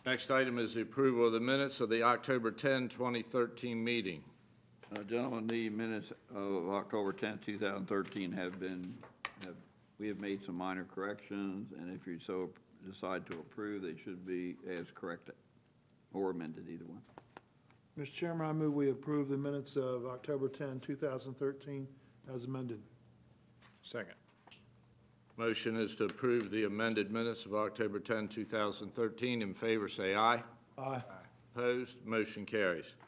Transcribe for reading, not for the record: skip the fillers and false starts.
Next item is the approval of the minutes of the October 10, 2013 meeting. Gentlemen, the minutes of October 10, 2013 we have made some minor corrections, and if you so decide to approve, they should be as corrected or amended, either one. Mr. Chairman, I move we approve the minutes of October 10, 2013 as amended. Second. Motion is to approve the amended minutes of October 10, 2013. In favor, say aye. Aye. Opposed? Motion carries.